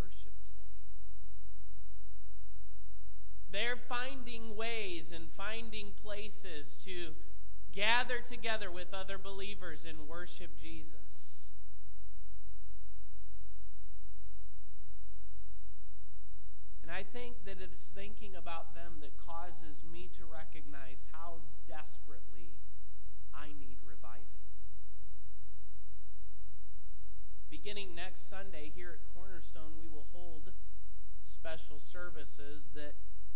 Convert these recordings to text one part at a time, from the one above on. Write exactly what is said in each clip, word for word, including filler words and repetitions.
worship today. They're finding ways and finding places to gather together with other believers and worship Jesus. And I think that it's thinking about them that causes me to recognize how desperately I need reviving. Beginning next Sunday here at Cornerstone, we will hold special services that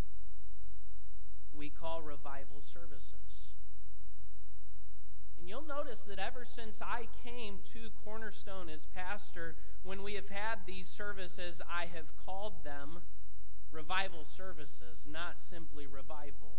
we call revival services. And you'll notice that ever since I came to Cornerstone as pastor, when we have had these services, I have called them revival services, not simply revival.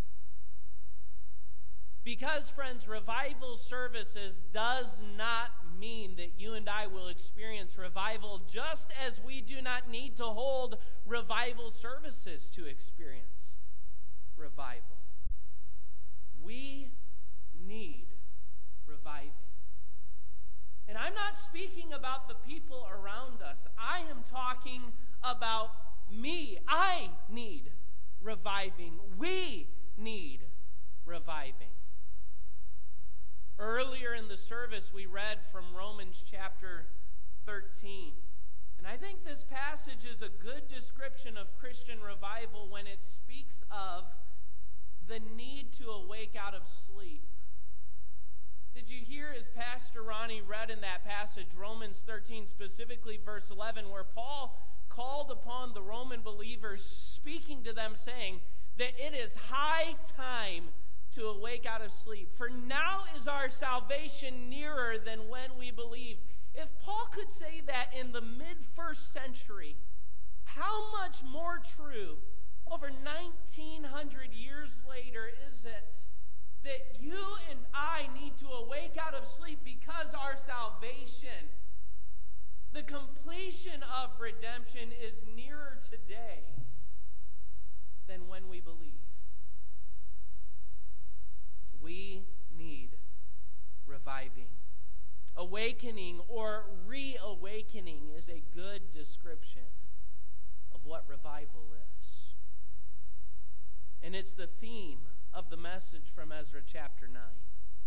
Because, friends, revival services does not mean that you and I will experience revival, just as we do not need to hold revival services to experience revival. We need reviving. And I'm not speaking about the people around us. I am talking about me. I need reviving. We need reviving. Earlier in the service, we read from Romans chapter thirteen. And I think this passage is a good description of Christian revival when it speaks of the need to awake out of sleep. Did you hear, as Pastor Ronnie read in that passage, Romans thirteen, specifically verse eleven, where Paul called upon the Roman believers, speaking to them, saying that it is high time to awake out of sleep. For now is our salvation nearer than when we believed. If Paul could say that in the mid-first century, how much more true over nineteen hundred years later is it that you and I need to awake out of sleep because our salvation, the completion of redemption, is nearer today than when we believed. We need reviving. Awakening or reawakening is a good description of what revival is. And it's the theme of the message from Ezra chapter nine.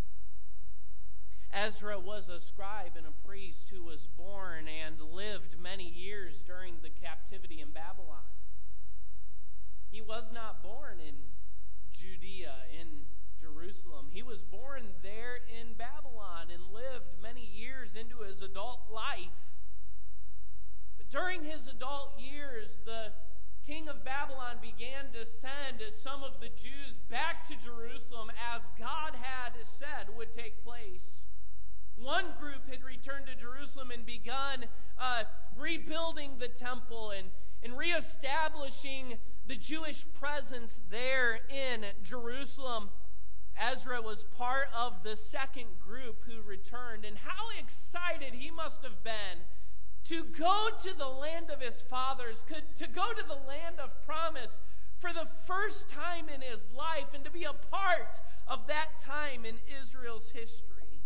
Ezra was a scribe and a priest who was born and lived many years during the captivity in Babylon. He was not born in Judea, in Jerusalem. He was born there in Babylon and lived many years into his adult life. But during his adult years, the king of Babylon began to send some of the Jews back to Jerusalem, as God had said would take place. One group had returned to Jerusalem and begun uh, rebuilding the temple and, and reestablishing the Jewish presence there in Jerusalem. Ezra was part of the second group who returned, and how excited he must have been to go to the land of his fathers, to go to the land of promise for the first time in his life, and to be a part of that time in Israel's history.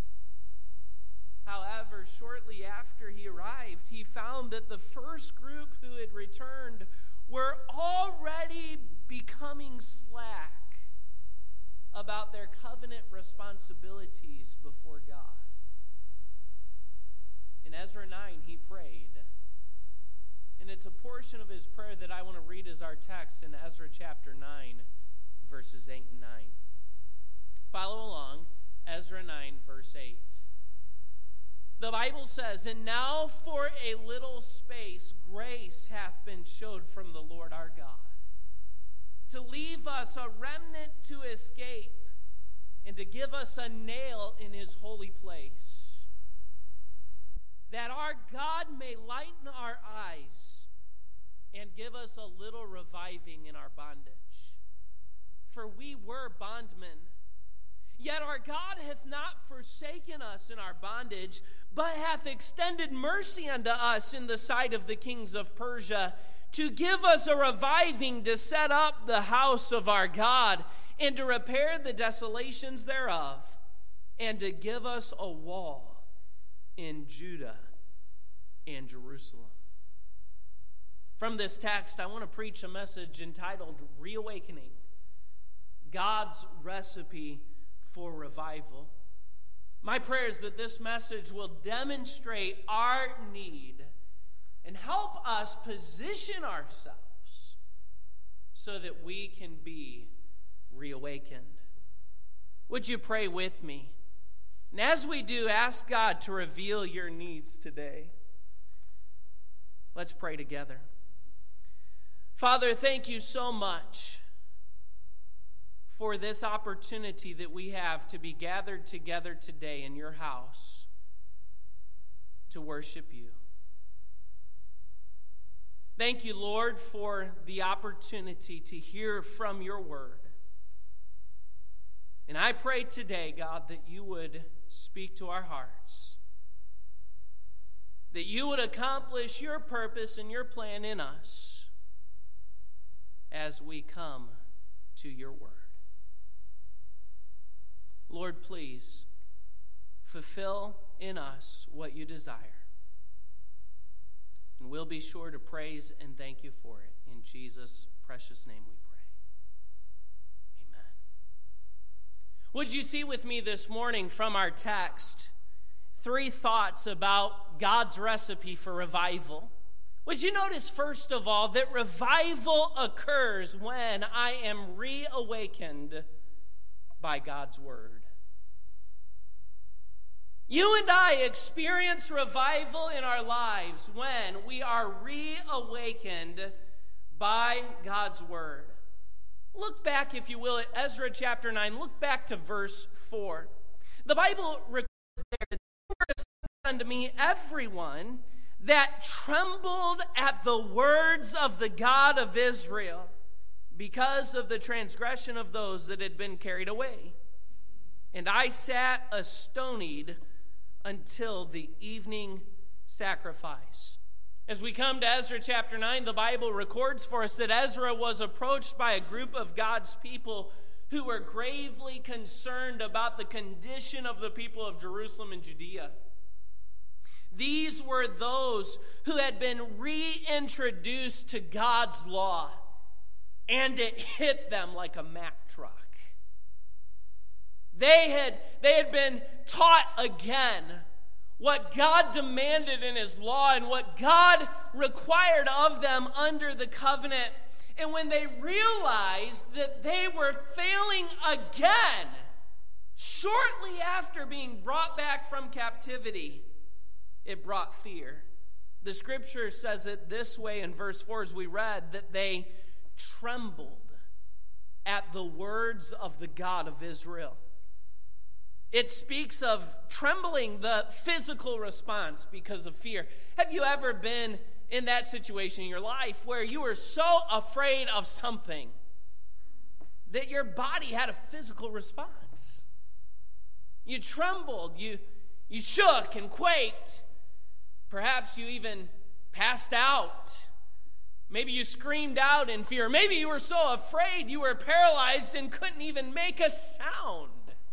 However, shortly after he arrived, he found that the first group who had returned were already becoming slack about their covenant responsibilities before God. In Ezra nine, he prayed. And it's a portion of his prayer that I want to read as our text in Ezra chapter nine, verses eight and nine. Follow along, Ezra nine, verse eight. The Bible says, "And now for a little space grace hath been showed from the Lord our God, to leave us a remnant to escape, and to give us a nail in his holy place, that our God may lighten our eyes and give us a little reviving in our bondage. For we were bondmen. Yet our God hath not forsaken us in our bondage, but hath extended mercy unto us in the sight of the kings of Persia, to give us a reviving to set up the house of our God, and to repair the desolations thereof, and to give us a wall in Judah and Jerusalem." From this text, I want to preach a message entitled Reawakening, God's Recipe for Revival. My prayer is that this message will demonstrate our need and help us position ourselves so that we can be reawakened. Would you pray with me? And as we do, ask God to reveal your needs today. Let's pray together. Father, thank you so much for this opportunity that we have to be gathered together today in your house to worship you. Thank you, Lord, for the opportunity to hear from your word. And I pray today, God, that you would speak to our hearts, that you would accomplish your purpose and your plan in us as we come to your word. Lord, please fulfill in us what you desire. And we'll be sure to praise and thank you for it. In Jesus' precious name we pray. Amen. Would you see with me this morning from our text three thoughts about God's recipe for revival? Would you notice, first of all, that revival occurs when I am reawakened by God's word? You and I experience revival in our lives when we are reawakened by God's word. Look back, if you will, at Ezra chapter nine. Look back to verse four. The Bible records there, "They were said unto me, everyone that trembled at the words of the God of Israel, because of the transgression of those that had been carried away. And I sat astonied until the evening sacrifice." As we come to Ezra chapter nine, the Bible records for us that Ezra was approached by a group of God's people who were gravely concerned about the condition of the people of Jerusalem and Judea. These were those who had been reintroduced to God's law, and it hit them like a Mack truck. They had, they had been taught again what God demanded in his law and what God required of them under the covenant. And when they realized that they were failing again, shortly after being brought back from captivity, it brought fear. The scripture says it this way in verse four, as we read, that they trembled at the words of the God of Israel. It speaks of trembling, the physical response because of fear. Have you ever been in that situation in your life where you were so afraid of something that your body had a physical response? You trembled, you, you shook and quaked. Perhaps you even passed out. Maybe you screamed out in fear. Maybe you were so afraid you were paralyzed and couldn't even make a sound.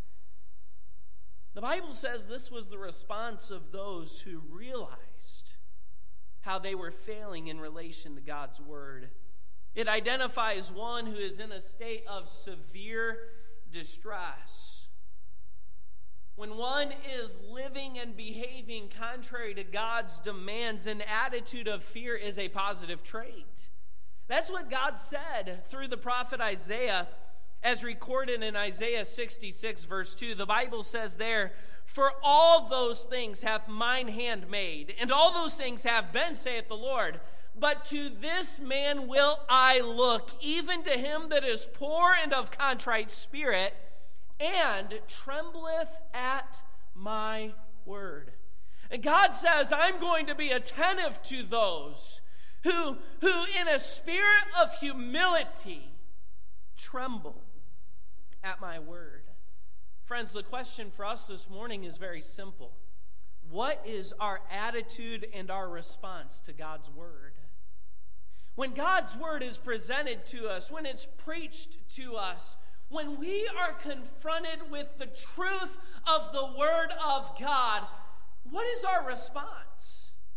The Bible says this was the response of those who realized how they were failing in relation to God's word. It identifies one who is in a state of severe distress. When one is living and behaving contrary to God's demands, an attitude of fear is a positive trait. That's what God said through the prophet Isaiah, as recorded in Isaiah sixty-six, verse two. The Bible says there, "For all those things hath mine hand made, and all those things have been, saith the Lord. But to this man will I look, even to him that is poor and of contrite spirit, and trembleth at my word." And God says, I'm going to be attentive to those who, who in a spirit of humility tremble at my word. Friends, the question for us this morning is very simple. What is our attitude and our response to God's word? When God's word is presented to us, when it's preached to us, when we are confronted with the truth of the word of God, what is our response?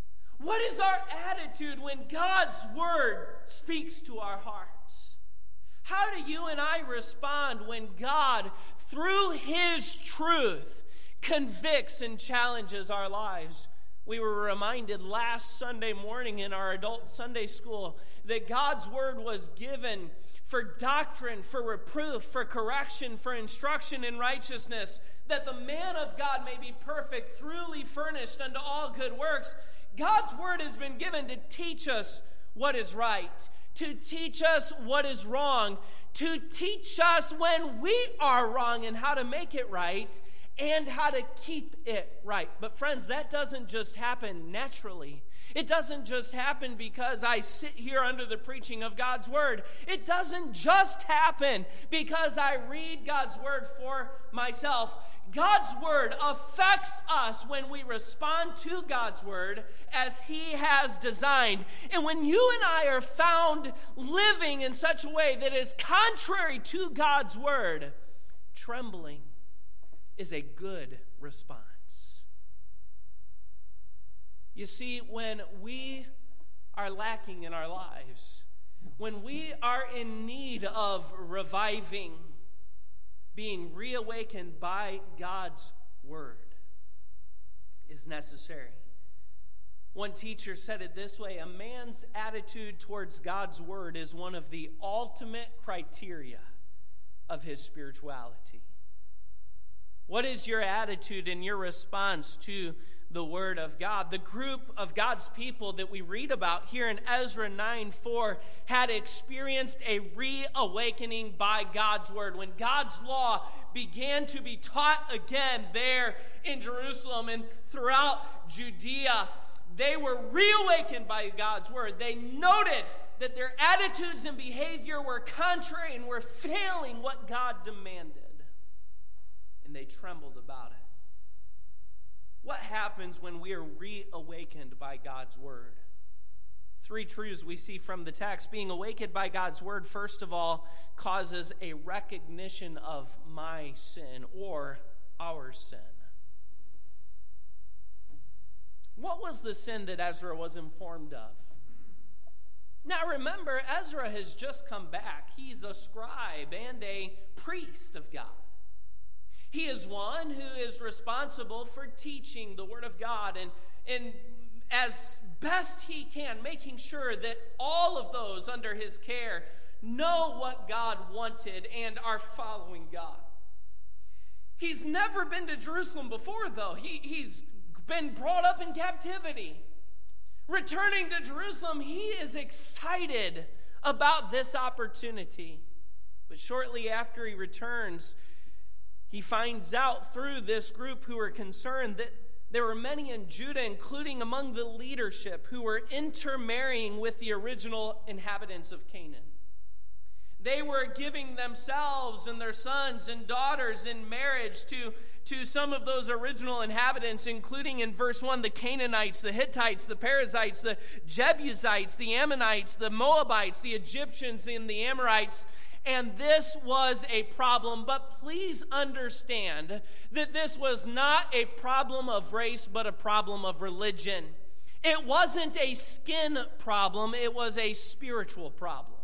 What is our attitude when God's word speaks to our hearts? How do you and I respond when God, through his truth, convicts and challenges our lives? We were reminded last Sunday morning in our adult Sunday school that God's word was given for doctrine, for reproof, for correction, for instruction in righteousness, that the man of God may be perfect, truly furnished unto all good works. God's word has been given to teach us what is right, to teach us what is wrong, to teach us when we are wrong and how to make it right, and how to keep it right. But friends, that doesn't just happen naturally. It doesn't just happen because I sit here under the preaching of God's word. It doesn't just happen because I read God's word for myself. God's word affects us when we respond to God's word as he has designed. And when you and I are found living in such a way that is contrary to God's word, trembling is a good response. You see, when we are lacking in our lives, when we are in need of reviving, being reawakened by God's word is necessary. One teacher said it this way: a man's attitude towards God's word is one of the ultimate criteria of his spirituality. What is your attitude and your response to the word of God? The group of God's people that we read about here in Ezra nine four had experienced a reawakening by God's word. When God's law began to be taught again there in Jerusalem and throughout Judea, they were reawakened by God's word. They noted that their attitudes and behavior were contrary and were failing what God demanded. And they trembled about it. What happens when we are reawakened by God's word? Three truths we see from the text. Being awakened by God's word, first of all, causes a recognition of my sin or our sin. What was the sin that Ezra was informed of? Now remember, Ezra has just come back. He's a scribe and a priest of God. He is one who is responsible for teaching the word of God and, and as best he can, making sure that all of those under his care know what God wanted and are following God. He's never been to Jerusalem before, though. He, he's been brought up in captivity. Returning to Jerusalem, he is excited about this opportunity. But shortly after he returns, he finds out through this group who are concerned that there were many in Judah, including among the leadership, who were intermarrying with the original inhabitants of Canaan. They were giving themselves and their sons and daughters in marriage to, to some of those original inhabitants, including in verse one, the Canaanites, the Hittites, the Perizzites, the Jebusites, the Ammonites, the Moabites, the Egyptians, and the Amorites. And this was a problem, but please understand that this was not a problem of race, but a problem of religion. It wasn't a skin problem, it was a spiritual problem.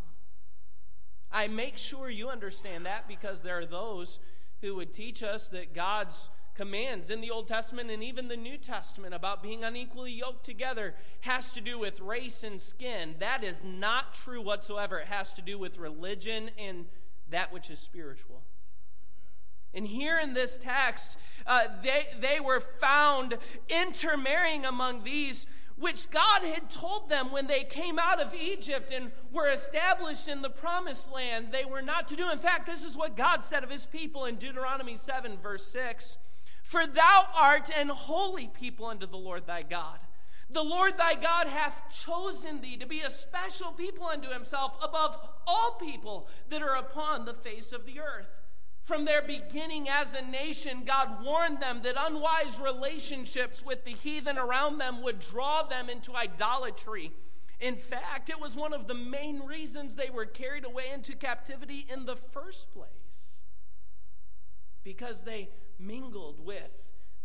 I make sure you understand that because there are those who would teach us that God's commands in the Old Testament and even the New Testament about being unequally yoked together has to do with race and skin. That is not true whatsoever. It has to do with religion and that which is spiritual. And here in this text, uh, they, they were found intermarrying among these, which God had told them when they came out of Egypt and were established in the promised land, they were not to do. In fact, this is what God said of his people in Deuteronomy seven, verse six. For thou art an holy people unto the Lord thy God. The Lord thy God hath chosen thee to be a special people unto himself above all people that are upon the face of the earth. From their beginning as a nation, God warned them that unwise relationships with the heathen around them would draw them into idolatry. In fact, it was one of the main reasons they were carried away into captivity in the first place, because they mingled with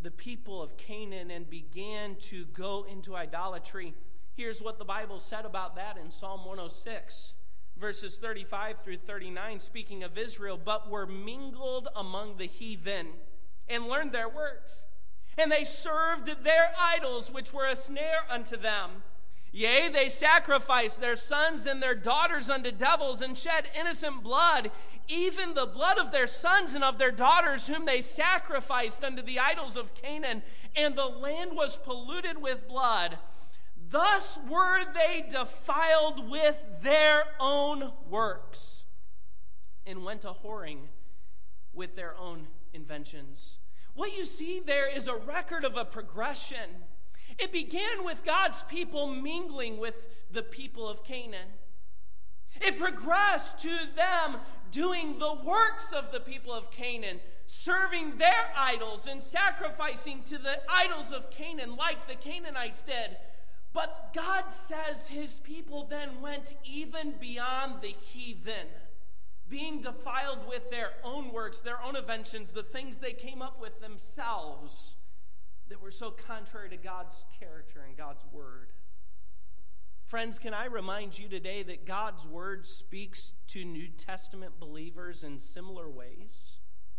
the people of Canaan and began to go into idolatry. Here's what the Bible said about that in Psalm one oh six, verses thirty-five through thirty-nine, speaking of Israel, but were mingled among the heathen and learned their works. And they served their idols, which were a snare unto them. Yea, they sacrificed their sons and their daughters unto devils, and shed innocent blood, even the blood of their sons and of their daughters, whom they sacrificed unto the idols of Canaan. And the land was polluted with blood. Thus were they defiled with their own works, and went a whoring with their own inventions. What you see there is a record of a progression. It began with God's people mingling with the people of Canaan. It progressed to them doing the works of the people of Canaan, serving their idols and sacrificing to the idols of Canaan like the Canaanites did. But God says his people then went even beyond the heathen, being defiled with their own works, their own inventions, the things they came up with themselves that were so contrary to God's character and God's word. Friends, can I remind you today that God's word speaks to New Testament believers in similar ways?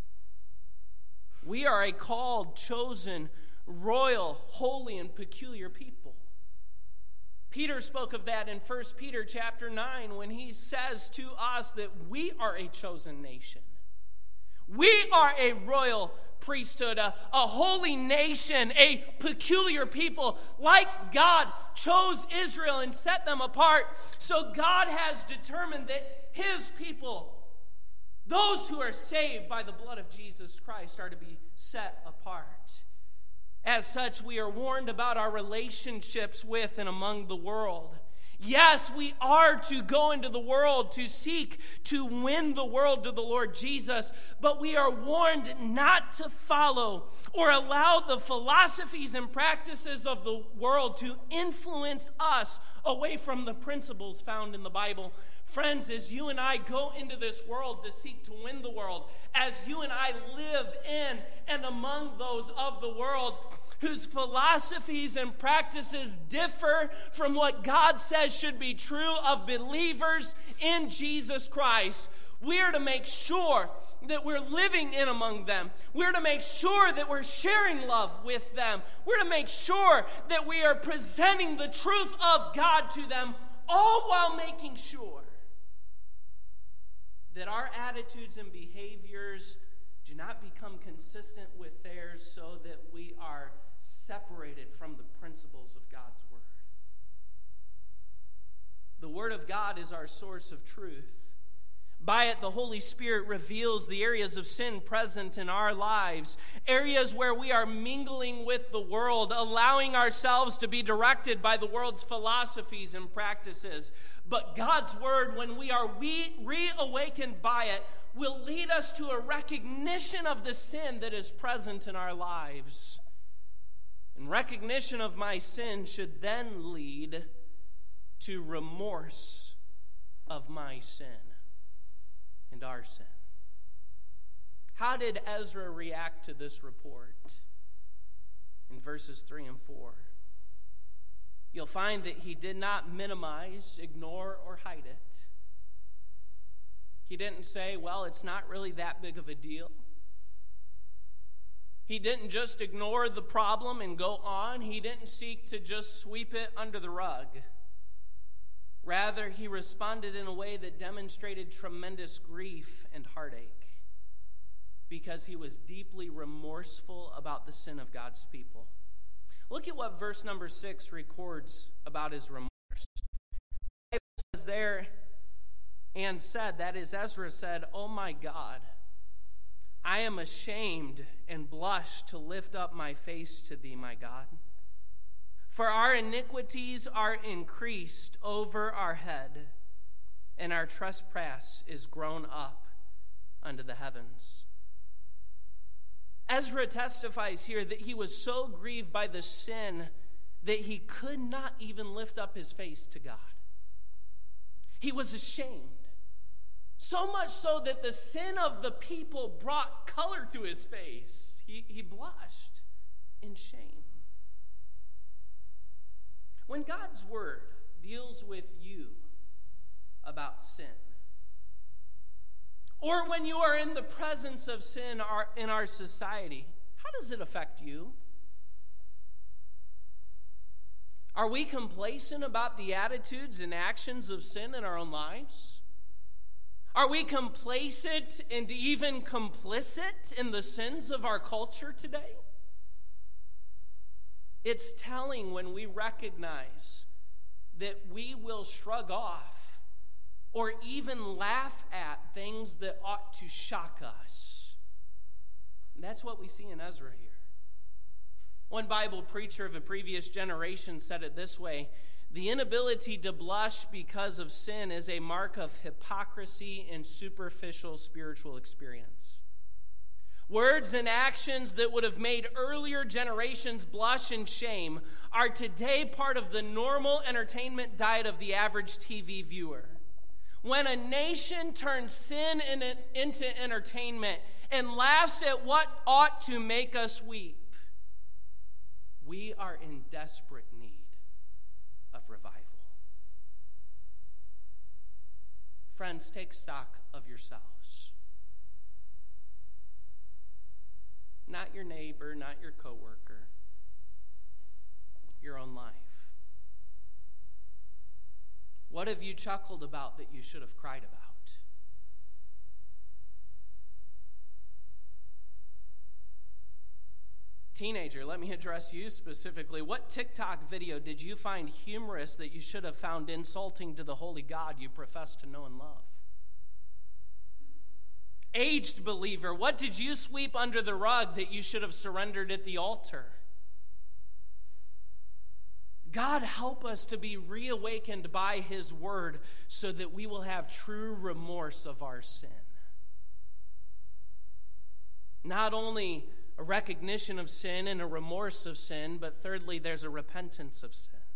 We are a called, chosen, royal, holy, and peculiar people. Peter spoke of that in First Peter chapter nine when he says to us that we are a chosen nation. We are a royal priesthood, a, a holy nation, a peculiar people. Like God chose Israel and set them apart, so God has determined that his people, those who are saved by the blood of Jesus Christ, are to be set apart. As such, we are warned about our relationships with and among the world. Yes, we are to go into the world to seek to win the world to the Lord Jesus, but we are warned not to follow or allow the philosophies and practices of the world to influence us away from the principles found in the Bible. Friends, as you and I go into this world to seek to win the world, as you and I live in and among those of the world whose philosophies and practices differ from what God says should be true of believers in Jesus Christ, we are to make sure that we're living in among them. We're to make sure that we're sharing love with them. We're to make sure that we are presenting the truth of God to them, all while making sure that our attitudes and behaviors do not become consistent with theirs, so that we are separated from the principles of God's word. The word of God is our source of truth. By it, the Holy Spirit reveals the areas of sin present in our lives, areas where we are mingling with the world, allowing ourselves to be directed by the world's philosophies and practices. But God's word, when we are re- reawakened by it, will lead us to a recognition of the sin that is present in our lives. And recognition of my sin should then lead to remorse of my sin and our sin. How did Ezra react to this report? In verses three and four, you'll find that he did not minimize, ignore, or hide it. He didn't say, well, it's not really that big of a deal. He didn't just ignore the problem and go on. He didn't seek to just sweep it under the rug. Rather, he responded in a way that demonstrated tremendous grief and heartache, because he was deeply remorseful about the sin of God's people. Look at what verse number six records about his remorse. It says there, and said, that is, Ezra said, "Oh my God, I am ashamed and blush to lift up my face to thee, my God. For our iniquities are increased over our head, and our trespass is grown up unto the heavens." Ezra testifies here that he was so grieved by the sin that he could not even lift up his face to God. He was ashamed. So much so that the sin of the people brought color to his face. He, he blushed. in shame. When God's word deals with you about sin, or when you are in the presence of sin in our society, how does it affect you? Are we complacent about the attitudes and actions of sin in our own lives? Are we complacent and even complicit in the sins of our culture today? It's telling when we recognize that we will shrug off or even laugh at things that ought to shock us. And that's what we see in Ezra here. One Bible preacher of a previous generation said it this way: the inability to blush because of sin is a mark of hypocrisy and superficial spiritual experience. Words and actions that would have made earlier generations blush and shame are today part of the normal entertainment diet of the average T V viewer. When a nation turns sin into entertainment and laughs at what ought to make us weep, we are in desperate need of revival. Friends, take stock of yourselves. Not your neighbor, not your coworker, your own life. What have you chuckled about that you should have cried about? Teenager, let me address you specifically. What TikTok video did you find humorous that you should have found insulting to the holy God you profess to know and love? Aged believer, what did you sweep under the rug that you should have surrendered at the altar? God, help us to be reawakened by his word so that we will have true remorse of our sin. Not only a recognition of sin and a remorse of sin, but thirdly, there's a repentance of sin.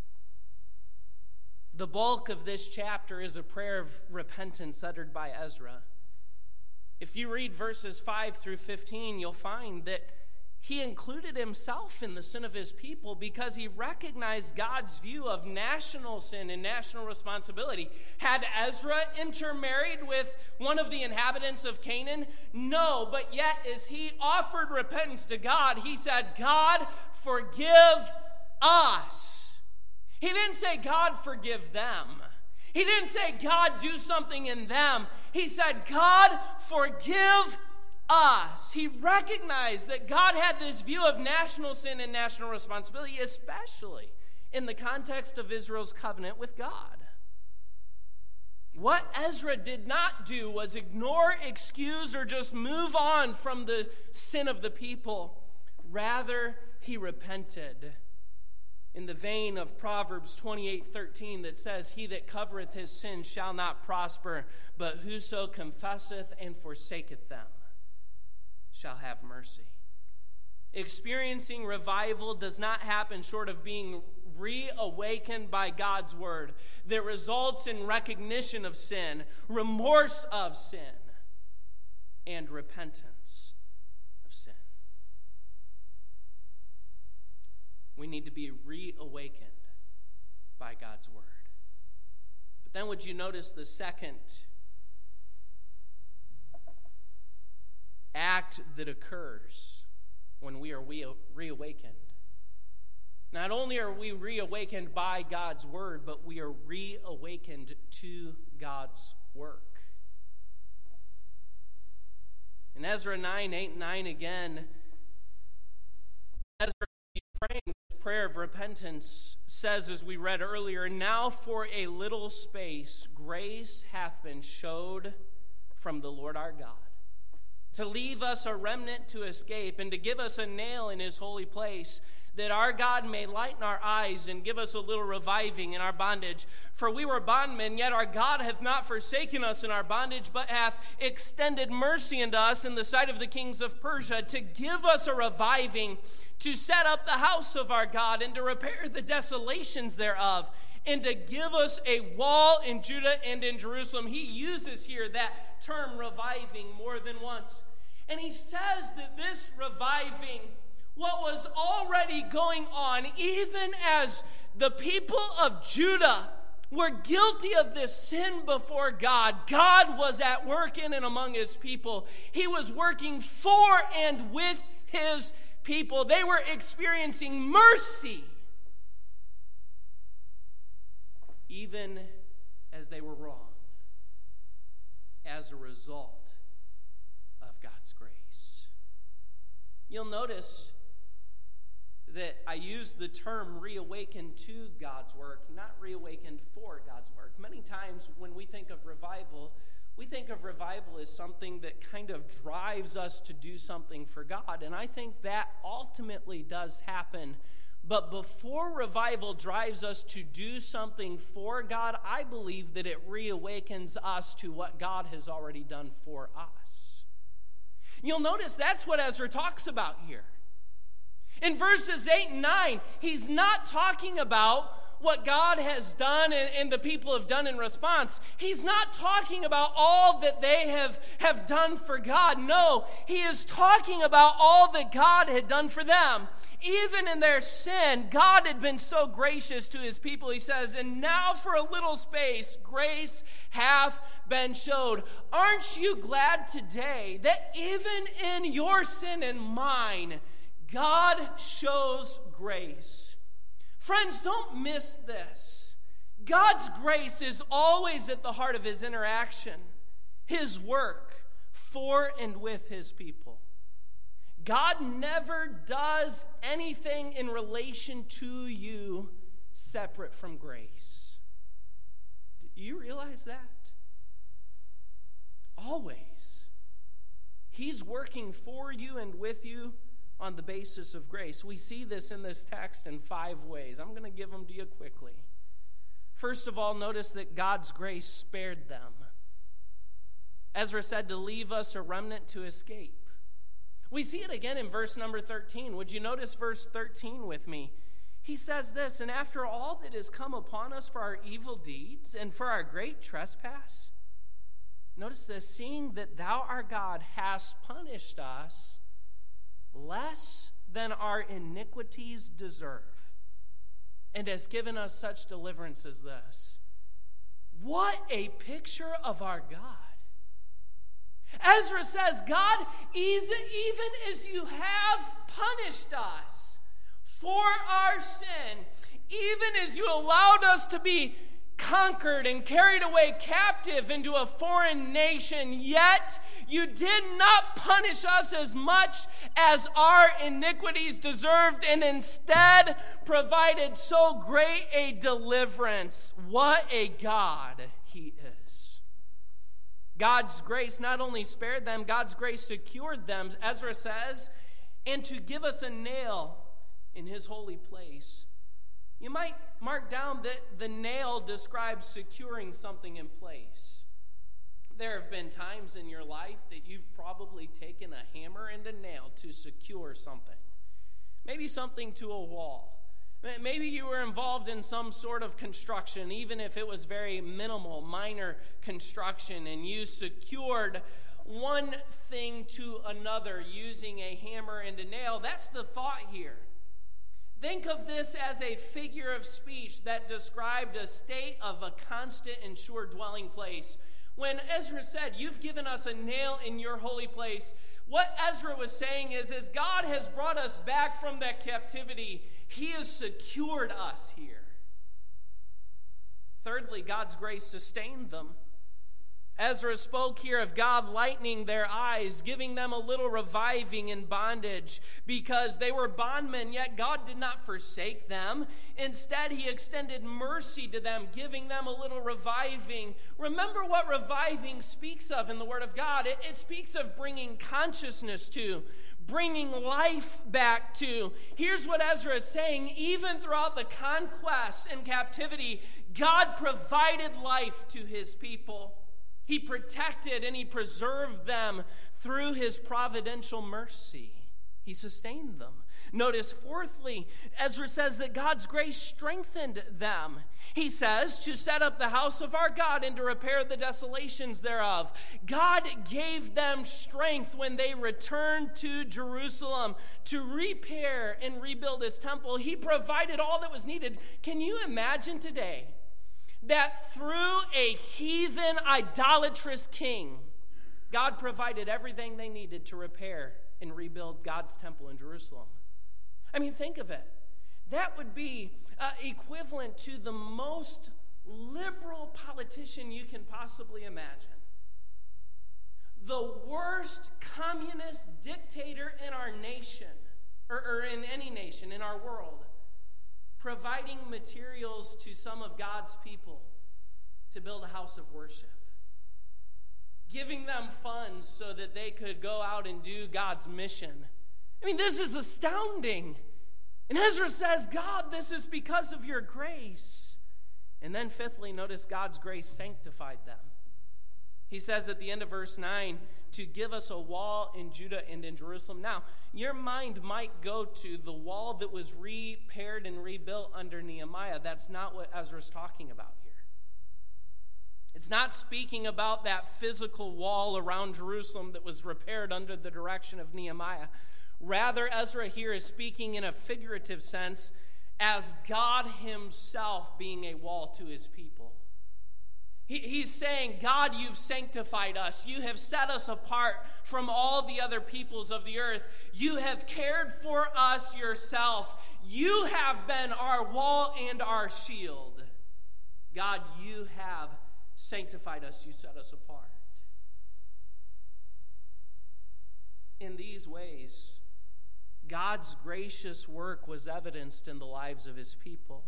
The bulk of this chapter is a prayer of repentance uttered by Ezra. If you read verses five through fifteen, you'll find that he included himself in the sin of his people because he recognized God's view of national sin and national responsibility. Had Ezra intermarried with one of the inhabitants of Canaan? No, but yet as he offered repentance to God, he said, God, forgive us. He didn't say, God, forgive them. He didn't say, God, do something in them. He said, God, forgive us. He recognized that God had this view of national sin and national responsibility, especially in the context of Israel's covenant with God. What Ezra did not do was ignore, excuse, or just move on from the sin of the people. Rather, he repented in the vein of Proverbs twenty-eight thirteen that says, he that covereth his sin shall not prosper, but whoso confesseth and forsaketh them shall have mercy. Experiencing revival does not happen short of being reawakened by God's word that results in recognition of sin, remorse of sin, and repentance of sin. We need to be reawakened by God's word. But then would you notice the second act that occurs when we are reawakened? Not only are we reawakened by God's word, but we are reawakened to God's work. In Ezra nine, eight, and nine again, Ezra praying this prayer of repentance says, as we read earlier, now for a little space grace hath been showed from the Lord our God, to leave us a remnant to escape, and to give us a nail in his holy place, that our God may lighten our eyes and give us a little reviving in our bondage. For we were bondmen, yet our God hath not forsaken us in our bondage, but hath extended mercy unto us in the sight of the kings of Persia, to give us a reviving, to set up the house of our God, and to repair the desolations thereof, and to give us a wall in Judah and in Jerusalem. He uses here that term reviving more than once. And he says that this reviving what was already going on, even as the people of Judah were guilty of this sin before God, God was at work in and among his people. He was working for and with his people. They were experiencing mercy, even as they were wrong, as a result of God's grace. You'll notice that I use the term reawakened to God's work, not reawakened for God's work. Many times when we think of revival, we think of revival as something that kind of drives us to do something for God, and I think that ultimately does happen. But before revival drives us to do something for God, I believe that it reawakens us to what God has already done for us. You'll notice that's what Ezra talks about here. In verses eight and nine, he's not talking about what God has done and, and the people have done in response. He's not talking about all that they have, have done for God. No, he is talking about all that God had done for them. Even in their sin, God had been so gracious to his people. He says, and now for a little space, grace hath been showed. Aren't you glad today that even in your sin and mine, God shows grace? Friends, don't miss this. God's grace is always at the heart of his interaction, his work for and with his people. God never does anything in relation to you separate from grace. Do you realize that? Always. He's working for you and with you on the basis of grace. We see this in this text in five ways. I'm going to give them to you quickly. First of all, notice that God's grace spared them. Ezra said to leave us a remnant to escape. We see it again in verse number thirteen. Would you notice verse thirteen with me? He says this, and after all that has come upon us for our evil deeds and for our great trespass, notice this, seeing that thou, our God, hast punished us less than our iniquities deserve, and has given us such deliverance as this. What a picture of our God. Ezra says, God, even as you have punished us for our sin, even as you allowed us to be conquered and carried away captive into a foreign nation, yet you did not punish us as much as our iniquities deserved, and instead provided so great a deliverance. What a God he is. God's grace not only spared them, God's grace secured them, Ezra says, and to give us a nail in his holy place. You might mark down that the nail describes securing something in place. There have been times in your life that you've probably taken a hammer and a nail to secure something. Maybe something to a wall. Maybe you were involved in some sort of construction, even if it was very minimal, minor construction, and you secured one thing to another using a hammer and a nail. That's the thought here. Think of this as a figure of speech that described a state of a constant and sure dwelling place. When Ezra said, you've given us a nail in your holy place, what Ezra was saying is, as God has brought us back from that captivity, he has secured us here. Thirdly, God's grace sustained them. Ezra spoke here of God lightening their eyes, giving them a little reviving in bondage, because they were bondmen, yet God did not forsake them. Instead, he extended mercy to them, giving them a little reviving. Remember what reviving speaks of in the Word of God. It, it speaks of bringing consciousness to, bringing life back to. Here's what Ezra is saying. Even throughout the conquest and captivity, God provided life to his people. He protected and he preserved them through his providential mercy. He sustained them. Notice, fourthly, Ezra says that God's grace strengthened them. He says to set up the house of our God and to repair the desolations thereof. God gave them strength when they returned to Jerusalem to repair and rebuild his temple. He provided all that was needed. Can you imagine today that through a heathen, idolatrous king, God provided everything they needed to repair and rebuild God's temple in Jerusalem? I mean, think of it. That would be uh, equivalent to the most liberal politician you can possibly imagine. The worst communist dictator in our nation, or, or in any nation in our world, providing materials to some of God's people to build a house of worship, giving them funds so that they could go out and do God's mission. I mean, this is astounding. And Ezra says, God, this is because of your grace. And then fifthly, notice God's grace sanctified them. He says at the end of verse nine, to give us a wall in Judah and in Jerusalem. Now, your mind might go to the wall that was repaired and rebuilt under Nehemiah. That's not what Ezra's talking about here. It's not speaking about that physical wall around Jerusalem that was repaired under the direction of Nehemiah. Rather, Ezra here is speaking in a figurative sense as God himself being a wall to his people. He, he's saying, God, you've sanctified us. You have set us apart from all the other peoples of the earth. You have cared for us yourself. You have been our wall and our shield. God, you have sanctified us. You set us apart. In these ways, God's gracious work was evidenced in the lives of his people.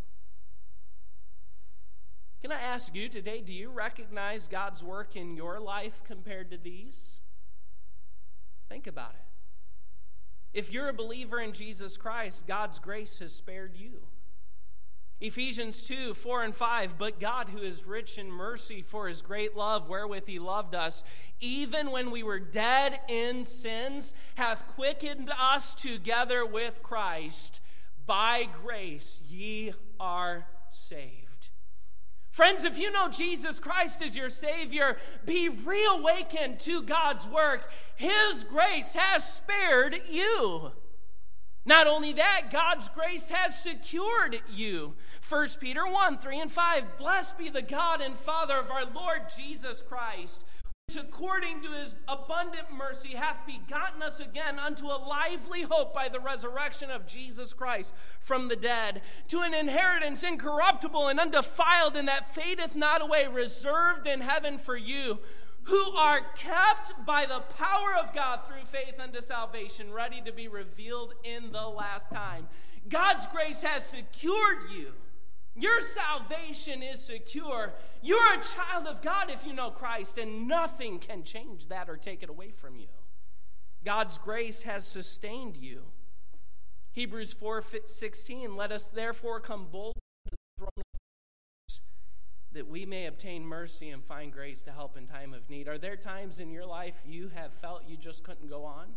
Can I ask you today, do you recognize God's work in your life compared to these? Think about it. If you're a believer in Jesus Christ, God's grace has spared you. Ephesians two, four and five, but God, who is rich in mercy for his great love wherewith he loved us, even when we were dead in sins, hath quickened us together with Christ. By grace ye are saved. Friends, if you know Jesus Christ as your Savior, be reawakened to God's work. His grace has spared you. Not only that, God's grace has secured you. First Peter one, three and five, blessed be the God and Father of our Lord Jesus Christ, which according to his abundant mercy hath begotten us again unto a lively hope by the resurrection of Jesus Christ from the dead, to an inheritance incorruptible and undefiled, and that fadeth not away, reserved in heaven for you, who are kept by the power of God through faith unto salvation, ready to be revealed in the last time. God's grace has secured you. Your salvation is secure. You're a child of God if you know Christ, and nothing can change that or take it away from you. God's grace has sustained you. Hebrews four sixteen, let us therefore come boldly to the throne of grace, that we may obtain mercy and find grace to help in time of need. Are there times in your life you have felt you just couldn't go on?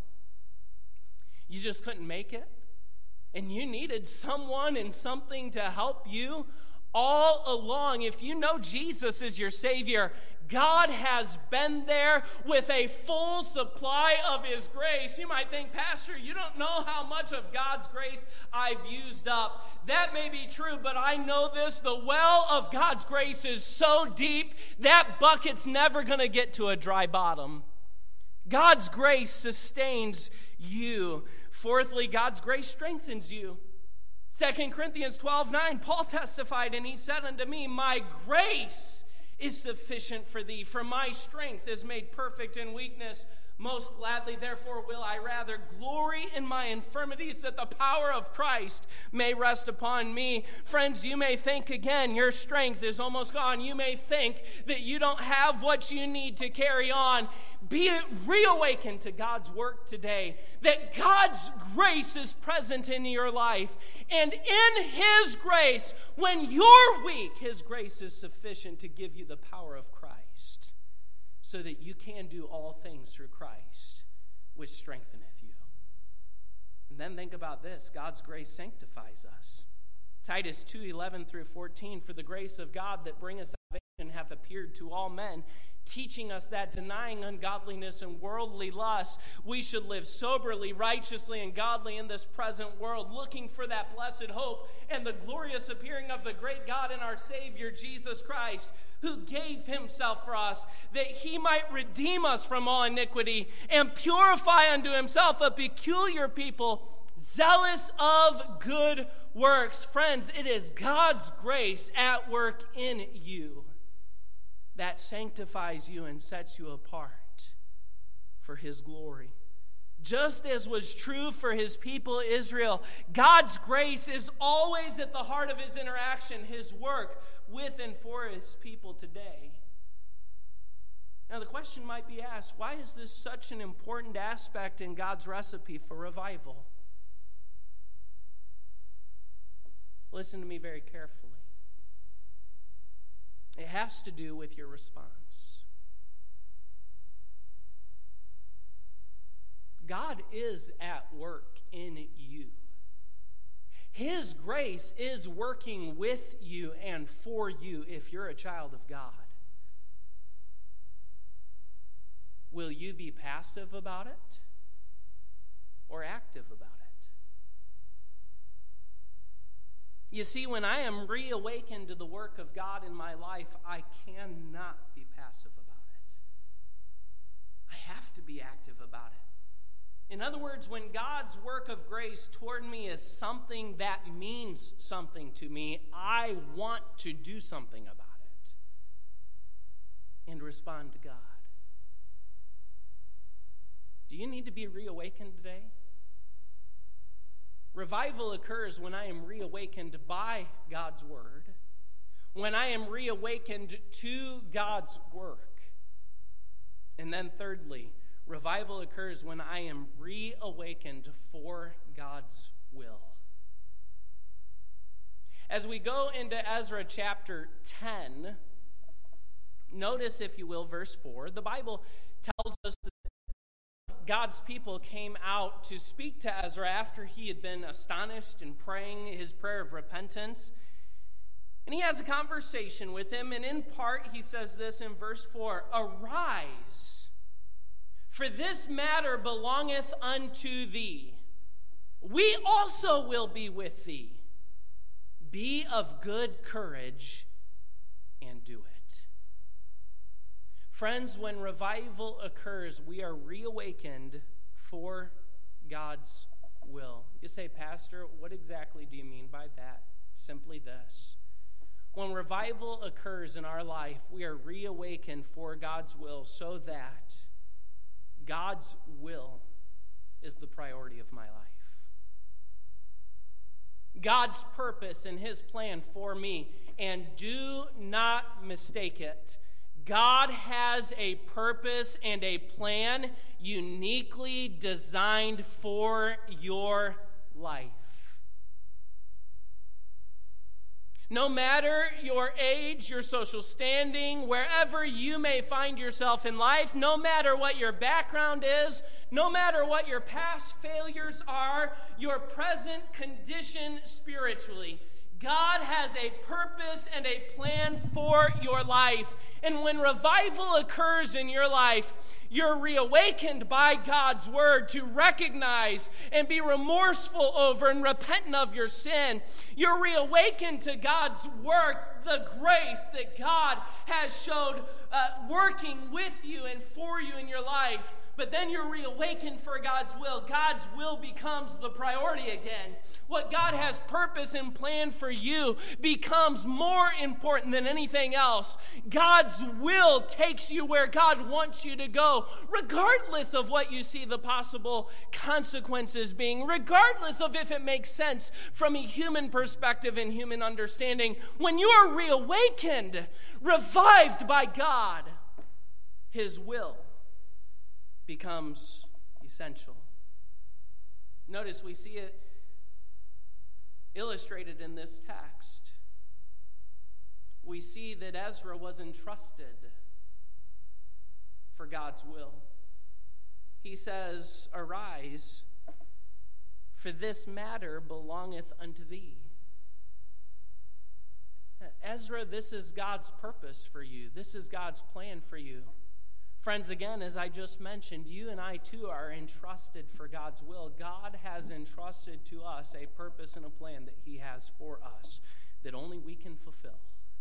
You just couldn't make it? And you needed someone and something to help you? All along, if you know Jesus is your Savior, God has been there with a full supply of his grace. You might think, Pastor, you don't know how much of God's grace I've used up. That may be true, but I know this. The well of God's grace is so deep, that bucket's never going to get to a dry bottom. God's grace sustains you. Fourthly, God's grace strengthens you. Second Corinthians twelve nine, Paul testified, and he said unto me, my grace is sufficient for thee, for my strength is made perfect in weakness. Most gladly, therefore, will I rather glory in my infirmities, that the power of Christ may rest upon me. Friends, you may think again your strength is almost gone. You may think that you don't have what you need to carry on. Be reawakened to God's work today, that God's grace is present in your life. And in his grace, when you're weak, his grace is sufficient to give you the power of Christ, so that you can do all things through Christ, which strengtheneth you. And then think about this. God's grace sanctifies us. Titus two, eleven through fourteen, for the grace of God that bringeth salvation hath appeared to all men, teaching us that denying ungodliness and worldly lusts, we should live soberly, righteously, and godly in this present world, looking for that blessed hope and the glorious appearing of the great God and our Savior, Jesus Christ, who gave himself for us, that he might redeem us from all iniquity and purify unto himself a peculiar people, zealous of good works. Friends, it is God's grace at work in you that sanctifies you and sets you apart for his glory. Just as was true for his people Israel, God's grace is always at the heart of his interaction, his work with and for his people today. Now the question might be asked, why is this such an important aspect in God's recipe for revival? Listen to me very carefully. It has to do with your response. God is at work in you. His grace is working with you and for you if you're a child of God. Will you be passive about it or active about it? You see, when I am reawakened to the work of God in my life, I cannot be passive about it. I have to be active about it. In other words, when God's work of grace toward me is something that means something to me, I want to do something about it and respond to God. Do you need to be reawakened today? Revival occurs when I am reawakened by God's word, when I am reawakened to God's work. And then thirdly, revival occurs when I am reawakened for God's will. As we go into Ezra chapter ten, notice, if you will, verse four. The Bible tells us that God's people came out to speak to Ezra after he had been astonished and praying his prayer of repentance. And he has a conversation with him, and in part he says this in verse four, "Arise, for this matter belongeth unto thee. We also will be with thee. Be of good courage and do it." Friends, when revival occurs, we are reawakened for God's will. You say, "Pastor, what exactly do you mean by that?" Simply this. When revival occurs in our life, we are reawakened for God's will so that God's will is the priority of my life. God's purpose and his plan for me. And do not mistake it. God has a purpose and a plan uniquely designed for your life. No matter your age, your social standing, wherever you may find yourself in life, no matter what your background is, no matter what your past failures are, your present condition spiritually, God has a purpose and a plan for your life. And when revival occurs in your life, you're reawakened by God's word to recognize and be remorseful over and repentant of your sin. You're reawakened to God's work, the grace that God has showed uh, working with you and for you in your life. But then you're reawakened for God's will. God's will becomes the priority again. What God has purpose and plan for you becomes more important than anything else. God's will takes you where God wants you to go, regardless of what you see the possible consequences being, regardless of if it makes sense from a human perspective and human understanding. When you are reawakened, revived by God, his will becomes essential. Notice we see it illustrated in this text. We see that Ezra was entrusted for God's will. He says, "Arise, for this matter belongeth unto thee. Ezra, this is God's purpose for you. This is God's plan for you. Friends, again, as I just mentioned, you and I too are entrusted for God's will. God has entrusted to us a purpose and a plan that he has for us that only we can fulfill.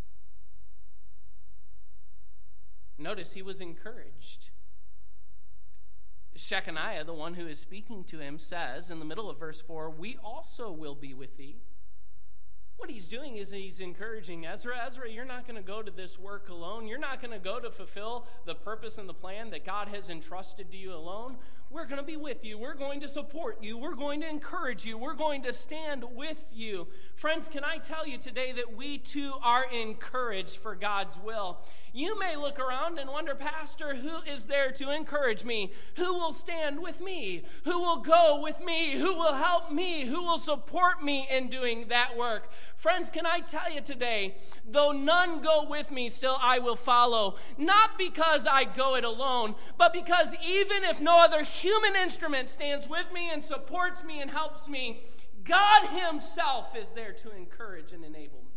Notice he was encouraged. Shechaniah, the one who is speaking to him, says in the middle of verse four, we also will be with thee. What he's doing is he's encouraging Ezra. Ezra, you're not going to go to this work alone. You're not going to go to fulfill the purpose and the plan that God has entrusted to you alone. We're going to be with you. We're going to support you. We're going to encourage you. We're going to stand with you. Friends, can I tell you today that we too are encouraged for God's will? You may look around and wonder, Pastor, who is there to encourage me? Who will stand with me? Who will go with me? Who will help me? Who will support me in doing that work? Friends, can I tell you today, though none go with me, still I will follow. Not because I go it alone, but because even if no other human instrument stands with me and supports me and helps me, God himself is there to encourage and enable me.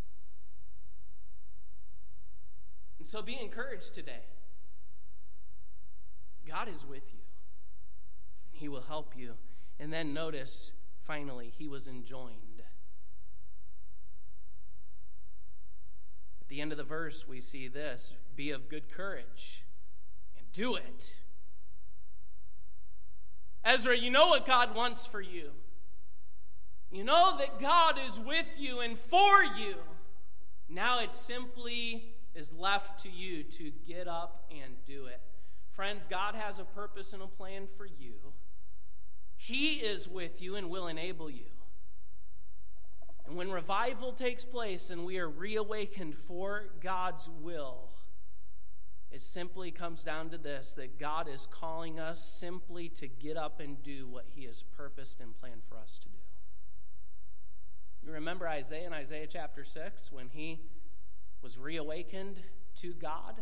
And so be encouraged today. God is with you. He will help you. And then notice, finally, he was enjoined. At the end of the verse, we see this: be of good courage and do it. Ezra, you know what God wants for you. You know that God is with you and for you. Now it simply is left to you to get up and do it. Friends, God has a purpose and a plan for you. He is with you and will enable you. And when revival takes place and we are reawakened for God's will, it simply comes down to this, that God is calling us simply to get up and do what he has purposed and planned for us to do. You remember Isaiah in Isaiah chapter six when he was reawakened to God?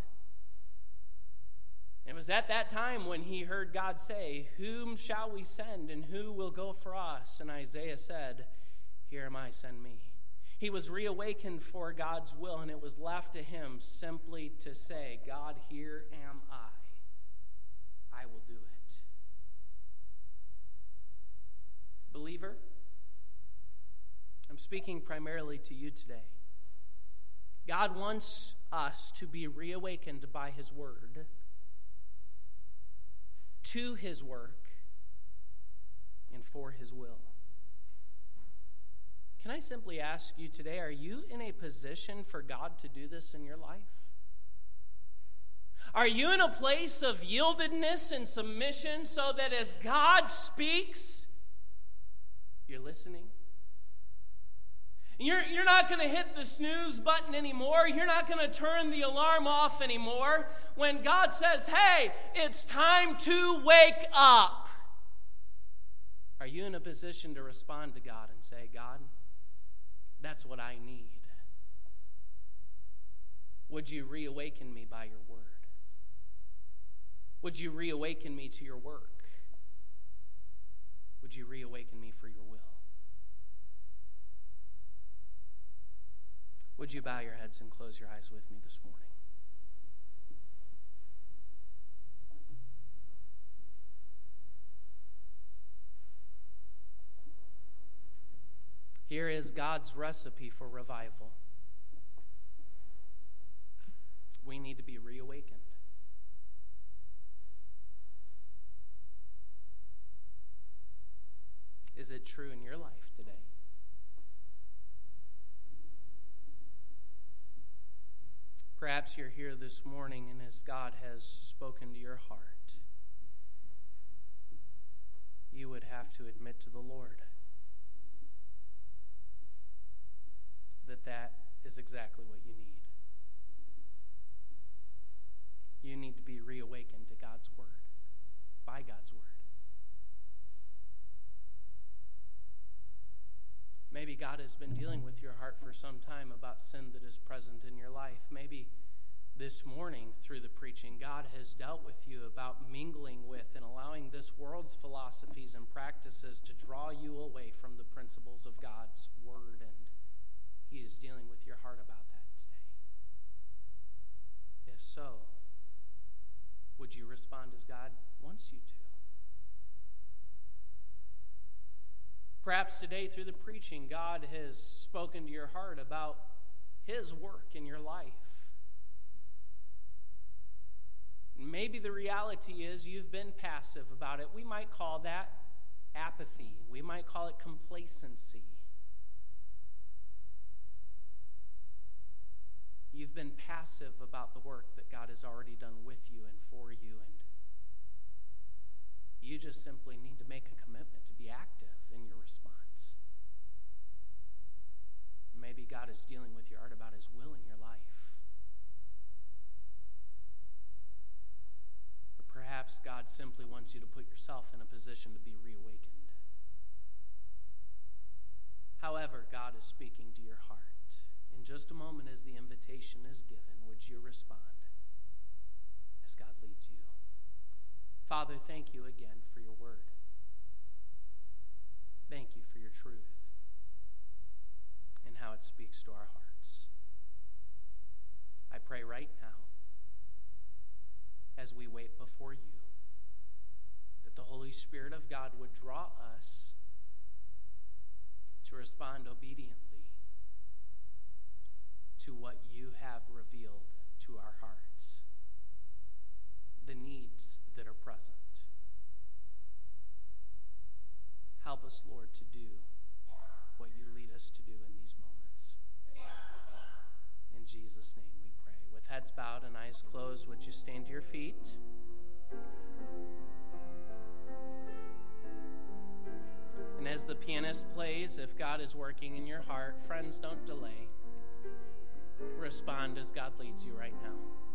It was at that time when he heard God say, whom shall we send and who will go for us? And Isaiah said, here am I, send me. He was reawakened for God's will, and it was left to him simply to say, God, here am I. I will do it. Believer, I'm speaking primarily to you today. God wants us to be reawakened by his word, to his work, and for his will. Can I simply ask you today, are you in a position for God to do this in your life? Are you in a place of yieldedness and submission so that as God speaks, you're listening? You're, you're not going to hit the snooze button anymore. You're not going to turn the alarm off anymore. When God says, hey, it's time to wake up, are you in a position to respond to God and say, God, that's what I need? Would you reawaken me by your word? Would you reawaken me to your work? Would you reawaken me for your will? Would you bow your heads and close your eyes with me this morning? Here is God's recipe for revival. We need to be reawakened. Is it true in your life today? Perhaps you're here this morning, and as God has spoken to your heart, you would have to admit to the Lord that that is exactly what you need. You need to be reawakened to God's word, by God's word. Maybe God has been dealing with your heart for some time about sin that is present in your life. Maybe, This morning, through the preaching, God has dealt with you about mingling with and allowing this world's philosophies and practices to draw you away from the principles of God's word, and he is dealing with your heart about that today. If so, would you respond as God wants you to? Perhaps today, through the preaching, God has spoken to your heart about his work in your life. Maybe the reality is you've been passive about it. We might call that apathy. We might call it complacency. You've been passive about the work that God has already done with you and for you, and you just simply need to make a commitment to be active in your response. Maybe God is dealing with your heart about his will in your life. Perhaps God simply wants you to put yourself in a position to be reawakened. However, God is speaking to your heart. In just a moment, as the invitation is given, would you respond as God leads you? Father, thank you again for your word. Thank you for your truth and how it speaks to our hearts. I pray right now, as we wait before you, that the Holy Spirit of God would draw us to respond obediently to what you have revealed to our hearts, the needs that are present. Help us, Lord, to do what you lead us to do in these moments. In Jesus' name we pray. With heads bowed and eyes closed, would you stand to your feet? And as the pianist plays, if God is working in your heart, friends, don't delay. Respond as God leads you right now.